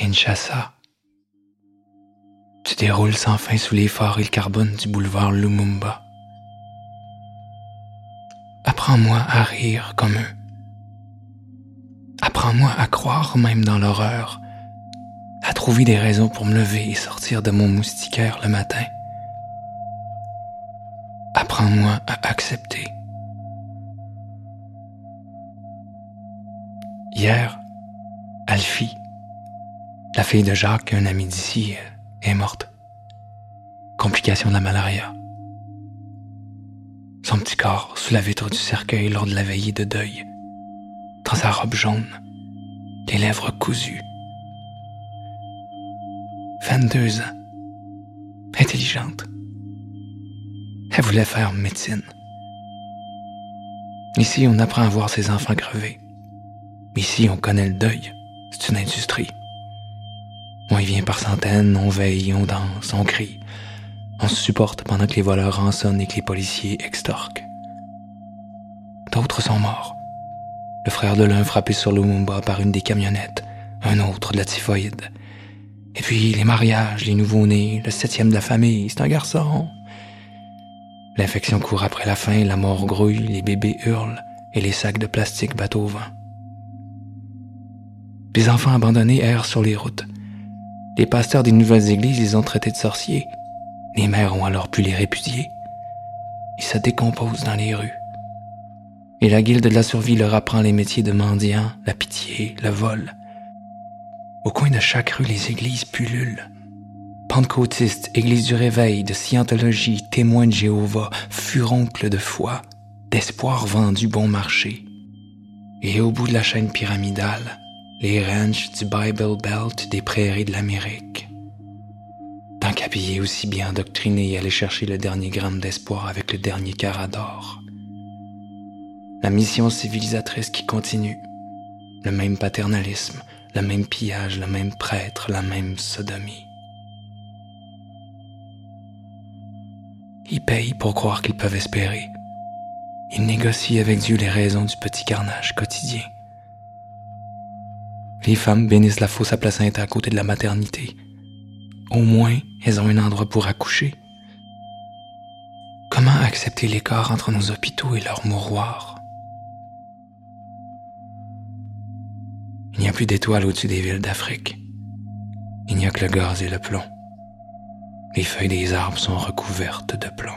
Kinshasa. Tu déroules sans fin sous les phares et le carbone du boulevard Lumumba. Apprends-moi à rire comme eux. Apprends-moi à croire même dans l'horreur, à trouver des raisons pour me lever et sortir de mon moustiquaire le matin. Apprends-moi à accepter. Hier, Alfie, la fille de Jacques, un ami d'ici, est morte. Complication de la malaria. Son petit corps sous la vitre du cercueil lors de la veillée de deuil, dans sa robe jaune, les lèvres cousues. 22 ans. Intelligente. Elle voulait faire médecine. Ici, on apprend à voir ses enfants crever. Ici, on connaît le deuil. C'est une industrie. On y vient par centaines, on veille, on danse, on crie. On se supporte pendant que les voleurs rançonnent et que les policiers extorquent. D'autres sont morts. Le frère de l'un frappé sur Lumumba par une des camionnettes, un autre de la typhoïde. Et puis les mariages, les nouveau-nés, le 7e de la famille, c'est un garçon. L'infection court après la faim, la mort grouille, les bébés hurlent et les sacs de plastique battent au vent. Les enfants abandonnés errent sur les routes. Les pasteurs des nouvelles églises les ont traités de sorciers. Les mères ont alors pu les répudier. Ils se décomposent dans les rues. Et la guilde de la survie leur apprend les métiers de mendiant, la pitié, le vol. Au coin de chaque rue, les églises pullulent. Pentecôtistes, églises du réveil, de scientologie, témoins de Jéhovah, furoncles de foi, d'espoir vendu bon marché. Et au bout de la chaîne pyramidale, les ranchs du Bible Belt des prairies de l'Amérique. Tant qu'à payer aussi bien endoctriné et aller chercher le dernier gramme d'espoir avec le dernier carat d'or. La mission civilisatrice qui continue. Le même paternalisme, le même pillage, le même prêtre, la même sodomie. Ils payent pour croire qu'ils peuvent espérer. Ils négocient avec Dieu les raisons du petit carnage quotidien. Les femmes bénissent la fosse à placenta à côté de la maternité. Au moins, elles ont un endroit pour accoucher. Comment accepter l'écart entre nos hôpitaux et leurs mouroirs? Il n'y a plus d'étoiles au-dessus des villes d'Afrique. Il n'y a que le gaz et le plomb. Les feuilles des arbres sont recouvertes de plomb.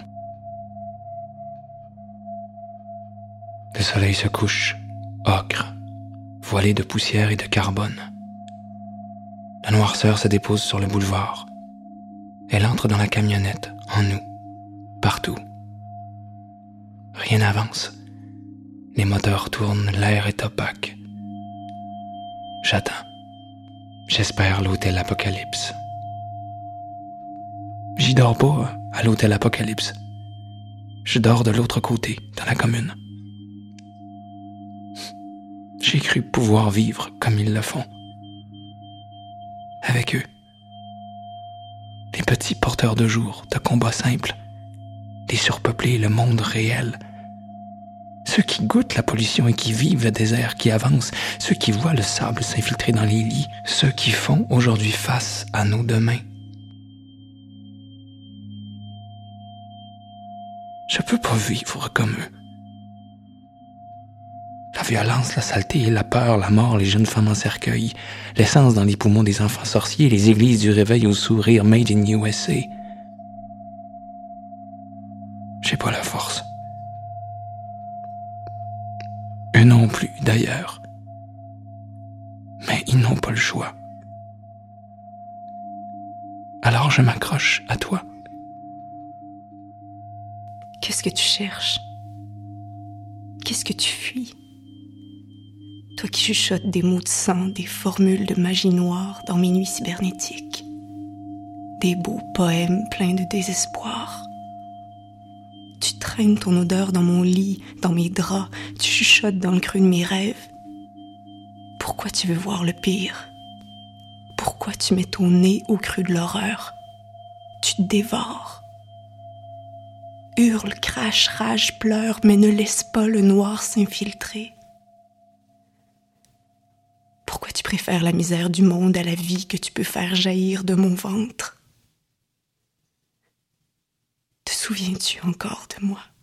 Le soleil se couche, ocre, voilé de poussière et de carbone. La noirceur se dépose sur le boulevard. Elle entre dans la camionnette, en nous, partout. Rien n'avance. Les moteurs tournent, l'air est opaque. J'attends. J'espère l'hôtel Apocalypse. J'y dors pas à l'hôtel Apocalypse. Je dors de l'autre côté, dans la commune. J'ai cru pouvoir vivre comme ils le font. Avec eux. Les petits porteurs de jour, de combats simples. Les surpeuplés, le monde réel. Ceux qui goûtent la pollution et qui vivent le désert qui avance. Ceux qui voient le sable s'infiltrer dans les lits. Ceux qui font aujourd'hui face à nos demain. Je peux pas vivre comme eux. La violence, la saleté, la peur, la mort, les jeunes femmes en cercueil, l'essence dans les poumons des enfants sorciers, les églises du réveil au sourire made in USA. J'ai pas la force. Eux non plus, d'ailleurs. Mais ils n'ont pas le choix. Alors je m'accroche à toi. Qu'est-ce que tu cherches? Qu'est-ce que tu fuis? Toi qui chuchotes des mots de sang, des formules de magie noire dans mes nuits cybernétiques. Des beaux poèmes pleins de désespoir. Tu traînes ton odeur dans mon lit, dans mes draps, tu chuchotes dans le creux de mes rêves. Pourquoi tu veux voir le pire? Pourquoi tu mets ton nez au creux de l'horreur? Tu te dévores. Hurle, crache, rage, pleure, mais ne laisse pas le noir s'infiltrer. Pourquoi tu préfères la misère du monde à la vie que tu peux faire jaillir de mon ventre. Te souviens-tu encore de moi?